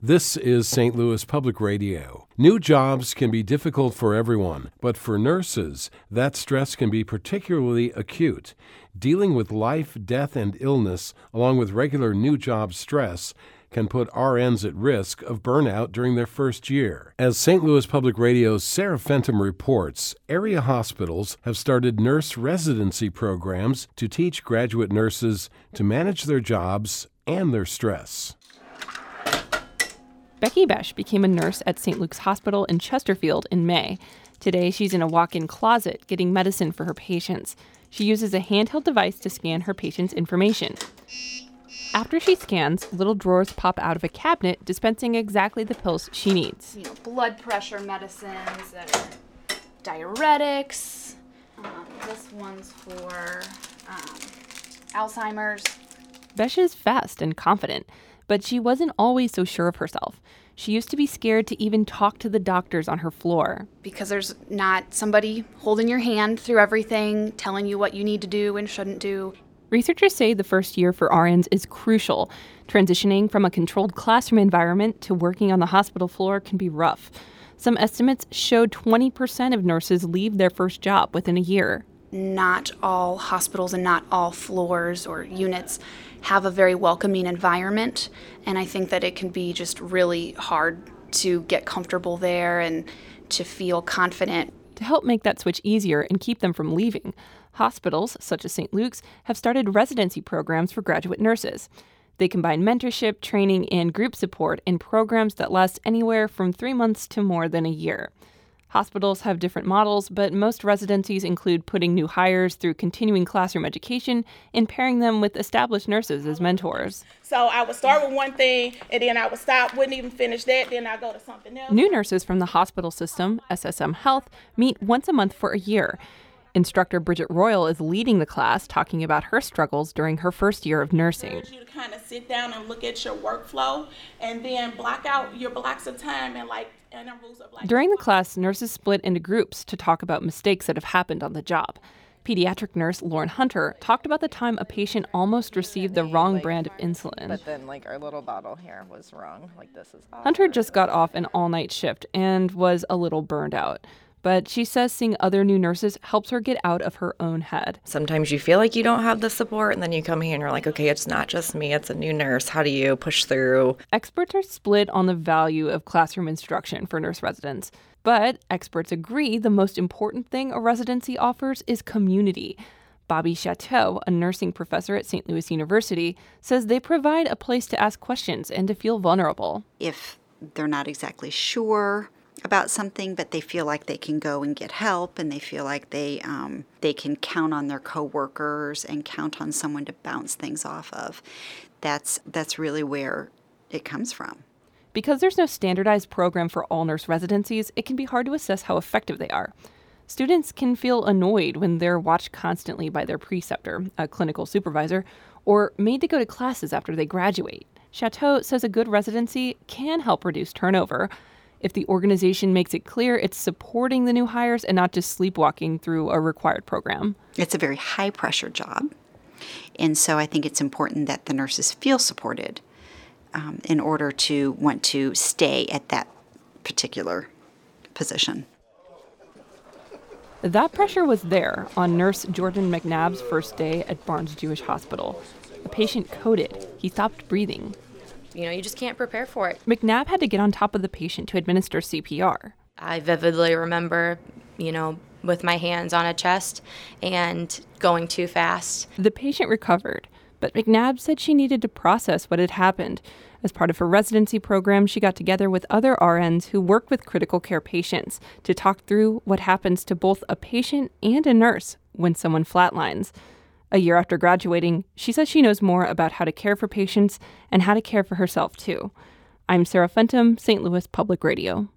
This is St. Louis Public Radio. New jobs can be difficult for everyone, but for nurses, that stress can be particularly acute. Dealing with life, death, and illness, along with regular new job stress, can put RNs at risk of burnout during their first year. As St. Louis Public Radio's Sarah Fenton reports, area hospitals have started nurse residency programs to teach graduate nurses to manage their jobs and their stress. Becky Besch became a nurse at St. Luke's Hospital in Chesterfield in May. Today, she's in a walk-in closet getting medicine for her patients. She uses a handheld device to scan her patients' information. After she scans, little drawers pop out of a cabinet dispensing exactly the pills she needs. Blood pressure medicines that are diuretics. This one's for Alzheimer's. Besch is fast and confident, but she wasn't always so sure of herself. She used to be scared to even talk to the doctors on her floor. Because there's not somebody holding your hand through everything, telling you what you need to do and shouldn't do. Researchers say the first year for RNs is crucial. Transitioning from a controlled classroom environment to working on the hospital floor can be rough. Some estimates showed 20% of nurses leave their first job within a year. Not all hospitals and not all floors or units have a very welcoming environment, and I think that it can be just really hard to get comfortable there and to feel confident. To help make that switch easier and keep them from leaving, hospitals, such as St. Luke's, have started residency programs for graduate nurses. They combine mentorship, training, and group support in programs that last anywhere from 3 months to more than a year. Hospitals have different models, but most residencies include putting new hires through continuing classroom education and pairing them with established nurses as mentors. So I would start with one thing, and then I would stop, wouldn't even finish that, then I'd go to something else. New nurses from the hospital system, SSM Health, meet once a month for a year. Instructor Bridget Royal is leading the class, talking about her struggles during her first year of nursing. I urge you to kind of sit down and look at your workflow, and then block out your blocks of time and intervals of During the class, nurses split into groups to talk about mistakes that have happened on the job. Pediatric nurse Lauren Hunter talked about the time a patient almost received the wrong brand of insulin. But then our little bottle here was wrong. This is awkward. Hunter just got off an all-night shift and was a little burned out. But she says seeing other new nurses helps her get out of her own head. Sometimes you feel like you don't have the support, and then you come here and you're like, okay, it's not just me, it's a new nurse. How do you push through? Experts are split on the value of classroom instruction for nurse residents. But experts agree the most important thing a residency offers is community. Bobby Chateau, a nursing professor at St. Louis University, says they provide a place to ask questions and to feel vulnerable. If they're not exactly sure about something, but they feel like they can go and get help, and they feel like they can count on their coworkers and count on someone to bounce things off of. That's really where it comes from. Because there's no standardized program for all nurse residencies, it can be hard to assess how effective they are. Students can feel annoyed when they're watched constantly by their preceptor, a clinical supervisor, or made to go to classes after they graduate. Chateau says a good residency can help reduce turnover if the organization makes it clear it's supporting the new hires and not just sleepwalking through a required program. It's a very high-pressure job, and so I think it's important that the nurses feel supported in order to want to stay at that particular position. That pressure was there on nurse Jordan McNabb's first day at Barnes Jewish Hospital. A patient coded. He stopped breathing. You just can't prepare for it. McNabb had to get on top of the patient to administer CPR. I vividly remember, with my hands on a chest and going too fast. The patient recovered, but McNabb said she needed to process what had happened. As part of her residency program, she got together with other RNs who worked with critical care patients to talk through what happens to both a patient and a nurse when someone flatlines. A year after graduating, she says she knows more about how to care for patients and how to care for herself, too. I'm Sarah Fenton, St. Louis Public Radio.